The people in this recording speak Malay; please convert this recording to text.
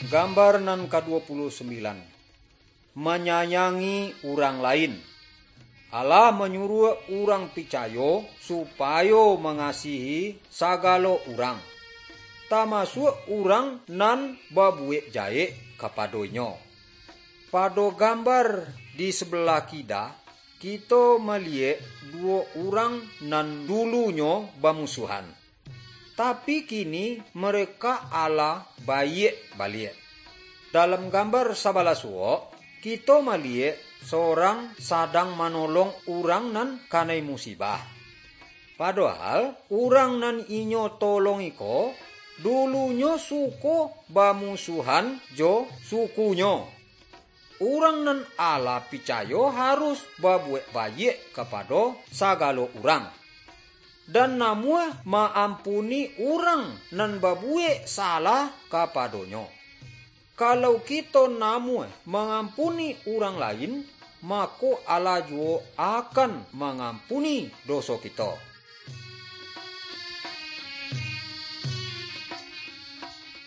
Gambar nan ke-29. Menyayangi orang lain. Allah menyuruh orang percaya supaya mengasihi segala orang, termasuk orang nan berbuat jahat kepadanya. Pada gambar di sebelah kita melihat dua orang nan dulunya bermusuhan. Tapi kini mereka Allah baik balik. Dalam gambar sebelah kita melihat seorang sedang menolong orang nan kanai musibah. Padahal orang nan inyo tolong iko dulunya suku bermusuhan jo sukunya. Orang nan Allah percaya harus berbuat baik kepada segala orang. Dan namun mengampuni orang nan berbuat salah kepadanya. Kalau kita namun mengampuni orang lain, maka Allah juga akan mengampuni dosa kita.